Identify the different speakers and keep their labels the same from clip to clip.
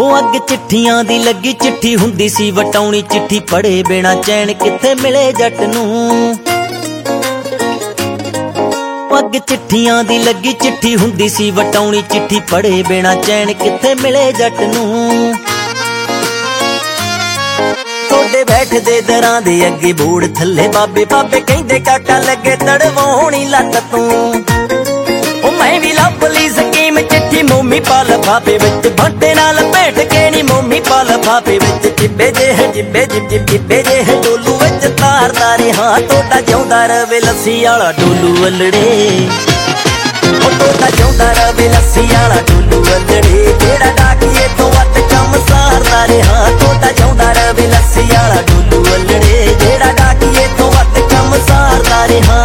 Speaker 1: ਉਹ ਅੱਗ ਚਿੱਠੀਆਂ ਦੀ ਲੱਗੀ ਚਿੱਠੀ ਹੁੰਦੀ ਸੀ ਵਟਾਉਣੀ ਚਿੱਠੀ ਪੜੇ ਬਿਨਾ ਚੈਨ ਕਿੱਥੇ ਮਿਲੇ ਜੱਟ ਨੂੰ। ਅੱਗ ਚਿੱਠੀਆਂ ਦੀ ਲੱਗੀ ਚਿੱਠੀ ਹੁੰਦੀ ਸੀ ਵਟਾਉਣੀ ਚਿੱਠੀ ਪੜੇ ਬਿਨਾ ਚੈਨ ਕਿੱਥੇ ਮਿਲੇ ਜੱਟ ਨੂੰ। ਤੁਹਾਡੇ ਬੈਠਦੇ ਦਰਾਂ ਦੇ ਅੱਗੇ ਬੋੜ ਥੱਲੇ ਬਾਬੇ ਬਾਬੇ ਕਹਿੰਦੇ ਕਾਕਾ ਲੱਗੇ ਤੜਵਾਉਣੀ ਲੱਤ ਤੂੰ। ਉਹ ਮੈਂ ਵੀ ਲੱਭ ਲਈ ਸਕੀਮ ਚਿੱਠੀ ਮੋਮੀ ਪਾ ਲਫਾਫੇ ਵਿੱਚ ਬੰਟੇ ਨਾਲ ਭੇਟ ਕੇ ਨੀ ਮੋਮੀ ਪਾ ਲਫਾਫੇ ਵਿੱਚ ਜਿੱਬੇ ਜਿੱਬੇ ਜਿਹੇ ਡੋਲੂ ਵਿੱਚ ਤਾਰਦਾ ਰਿਹਾ ਤੁਹਾਡਾ ਜਿਉਂਦਾ ਰਵੇ ਲੱਸੀ ਵਾਲਾ ਡੋਲੂ ਅਲੜੇ। ਉਹ ਤੁਹਾਡਾ ਜਿਉਂਦਾ ਰਵੇ ਲੱਸੀ ਵਾਲਾ ਡੋਲੂ ਅਲੜੇ ਜਿਹੜਾ ਡਾਕੀਏ ਤੋਂ ਵੱਧ ਕੰਮ ਸਾਰਦਾ ਰਿਹਾ ਤੁਹਾਡਾ ਜਿਉਂਦਾ ਰਵੇ ਲੱਸੀ ਵਾਲਾ ਡੋਲੂ ਅਲੜੇ ਜਿਹੜਾ ਡਾਕੀਏ ਤੋਂ ਵੱਧ ਕੰਮ ਸਾਰਦਾ ਰਿਹਾ।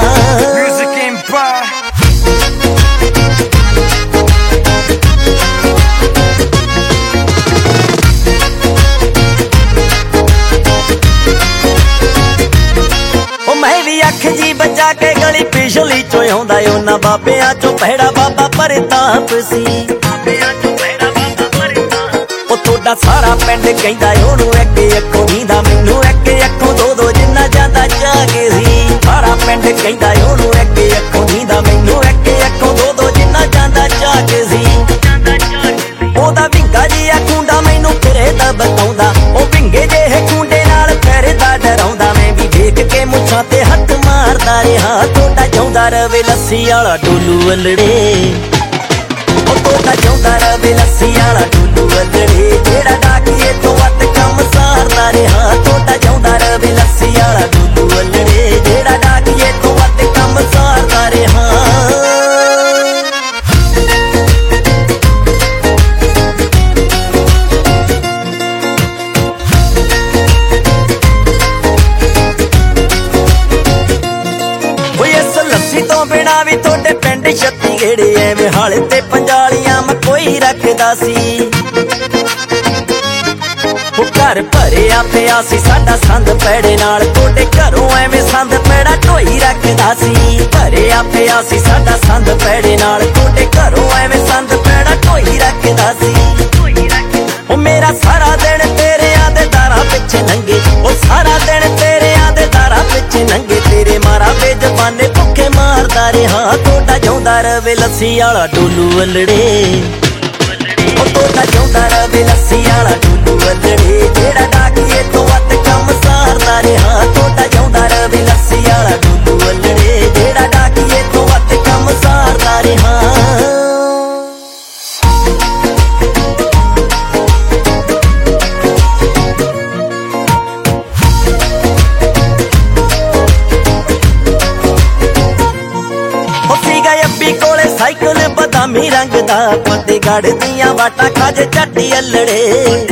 Speaker 1: ਅੱਖ ਜੀ ਬਚਾ ਕੇ ਗਲੀ ਪਿਛਲੀ ਚੋਂ ਆਉਂਦਾ ਉਹਨਾਂ ਬਾਬਿਆਂ ਚੋਂ ਪਹਿੜਾ ਬਾਬਾ ਪ੍ਰਤਾਪ ਸੀ। ਉਹ ਤੁਹਾਡਾ ਸਾਰਾ ਪਿੰਡ ਕਹਿੰਦਾ ਉਹਨੂੰ ਇੱਕ ਅੱਖੋਂ ਨੀਂਦਾ ਮੈਨੂੰ ਇੱਕ ਅੱਖੋਂ ਦੋ ਦੋ ਜਿੰਨਾ ਜਾਂਦਾ ਜਾਗ ਸੀ। ਸਾਰਾ ਪਿੰਡ ਕਹਿੰਦਾ ਉਹਨੂੰ ਇੱਕ ਅੱਖੋਂ ਨੀਂਦਾ ਮੈਨੂੰ ਇੱਕ ਅੱਖੋਂ ਦੋ ਦੋ ਜਿੰਨਾ ਜਾਂਦਾ ਜਾਗ ਸੀ। ਉਹਦਾ ਵਿੰਗਾ ਜਿਹਾ ਖੁੰਡਾ ਮੈਨੂੰ ਫਿਰੇ ਦਾ ਬਤਾਉਂਦਾ ਉਹ ਵਿੰਗੇ ਜਿਹੇ ਖੁੰਡੇ ਨਾਲ ਫਿਰਦਾ ਡਰਾਉਂਦਾ ਮੈਂ ਵੀ ਦੇਖ ਕੇ ਮੁੱਛਾਂ ਤੇ ਹੱਥ ਮਾਰਦਾ ਰਿਹਾ ਤੁਹਾਡਾ ਜਿਉਂਦਾ ਰਵੇ ਲੱਸੀ ਵਾਲਾ ਡੋਲੂ ਅਲੜੇ। ਉਹ ਤੁਹਾਡਾ ਜਿਉਂਦਾ ਰਵੇ ਲੱਸੀ ਵਾਲਾ ਡੋਲੂ ਅਲੜੇ ਜਿਹੜਾ ਡਾਕੀਏ ਤੋਂ ਵੱਧ ਕੰਮ ਸਾਰਦਾ ਰਿਹਾ ਤੁਹਾਡਾ ਜਿਉਂਦਾ ਰਵੇ ਲੱਸੀ ਵਾਲਾ ਡੋਲੂ ਅਲੜੇ ਜਿਹੜਾ ਡਾਕੀਏ ਤੋਂ ਵੱਧ ਕੰਮ ਸਾਰਦਾ ਰਿਹਾ। ਤੋਂ ਬਿਨਾ ਵੀ ਤੁਹਾਡੇ ਪਿੰਡ 36 ਗੇੜੇ ਐਵੇਂ ਹਾਲੇ ਤੇ ਪੰਜਾਲੀਆਂ ਮੈਂ ਕੋਈ ਰੱਖਦਾ ਸੀ। ਉਹ ਘਰ ਭਰਿਆ ਪਿਆ ਸੀ ਸਾਡਾ ਸੰਦ ਪੈੜੇ ਨਾਲ ਤੁਹਾਡੇ ਘਰੋਂ ਐਵੇਂ ਸੰਦ ਪੈੜਾ ਢੋਈ ਰੱਖਦਾ ਸੀ। ਭਰਿਆ ਪਿਆ ਸੀ ਸਾਡਾ ਸੰਦ ਪੈੜੇ ਨਾਲ ਤੁਹਾਡੇ ਘਰੋਂ ਐਵੇਂ ਸੰਦ ਪੈੜਾ ਢੋਈ ਰੱਖਦਾ ਸੀ। ਉਹ ਮੇਰਾ ਸਾਰਾ ਦਿਨ ਤੇਰਿਆਂ ਦੇ ਦਾਰਾਂ ਪਿੱਛੇ ਲੰਘੇ ਉਹ ਸਾਰਾ ਦਿਨ ਤੇਰਿਆਂ ਦੇ ਦਾਰਾਂ ਪਿੱਛੇ ਲੰਘੇ ਤੇਰੇ ਮਾਰਾ ਬੇਜ਼ਬਾਨੇ ਭੁੱਖੇ ਮਾਰਦਾ ਰਿਹਾ ਤੁਹਾਡਾ ਜਿਉਂਦਾ ਰਵੇ ਲੱਸੀ ਵਾਲਾ ਡੋਲੂ ਅਲੜੇ। ਉਹ ਤੁਹਾਡਾ ਜਿਉਂਦਾ ਰਵੇ ਲੱਸੀ ਵਾਲਾ ਡੋਲੂ ਅਲੜੇ ਜਿਹੜਾ ਡਾਕੀਏ ਤੋਂ ਵੱਧ ਕੰਮ ਸਾਰਦਾ ਰਿਹਾ ਤੁਹਾਡਾ ਜਿਉਂਦਾ ਰਵੇ ਲੱਸੀ ਵਾਲਾ ਡੋਲੂ ਅਲੜੇ ਜਿਹੜਾ ਡਾਕੀਏ ਤੋਂ ਵੱਧ ਕੰਮ ਸਾਰਦਾ ਰਿਹਾ। ਸਾਈਕਲ ਬਦਾਮੀ ਰੰਗ ਦਾ ਫਤਿਹਗੜ੍ਹ ਦੀਆਂ ਵਾਟਾਂ ਖਾਜੇ ਝੱਟੀ ਅਲੜੇ।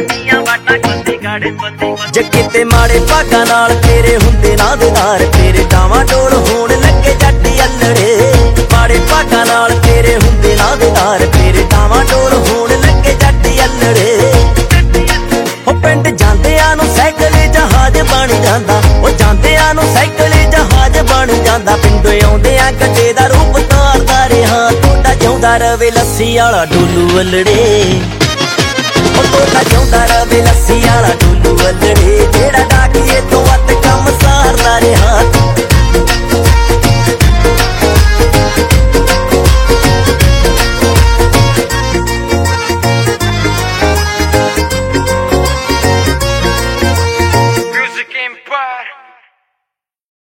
Speaker 1: ਜੇ ਕਿਤੇ ਮਾੜੇ ਭਾਗਾਂ ਨਾਲ ਤੇਰੇ ਹੁੰਦੇ ਨਾ ਦਿਦਾਰ ਤੇਰੇ ਡਾਵਾਂ ਡੋਲ ਹੋਣ ਲੱਗੇ ਜੱਟੀ ਅਲੜੇ। ਮਾੜੇ ਭਾਗਾਂ ਨਾਲ ਤੇਰੇ ਹੁੰਦੇ ਨਾ ਦਿਦਾਰ ਤੇਰੇ ਡਾਵਾਂ ਡੋਲ ਹੋਣ ਲੱਗੇ ਜੱਟੀ ਅਲੜੇ। ਉਹ ਪਿੰਡ ਜਾਂਦਿਆਂ ਨੂੰ ਸਾਈਕਲ ਜਹਾਜ਼ ਬਣ ਜਾਂਦਾ ਉਹ ਜਾਂਦਿਆਂ ਨੂੰ ਸਾਈਕਲ ਜਹਾਜ਼ ਬਣ ਜਾਂਦਾ ਪਿੰਡੋਂ ਆਉਂਦਿਆਂ ਗੱਡੇ ਦਾ ਰੂਪ ਧਾਰਦਾ ਰਿਹਾ ਤੁਹਾਡਾ ਜਿਉਂਦਾ ਰਵੇ ਲੱਸੀ ਵਾਲਾ ਡੋਲੂ ਅਲੜੇ। ਉਹ ਤੁਹਾਡਾ ਜਿਉਂਦਾ ਰਵੇ ਲੱਸੀ ਵਾਲਾ ਡੋਲੂ ਅਲੜੇ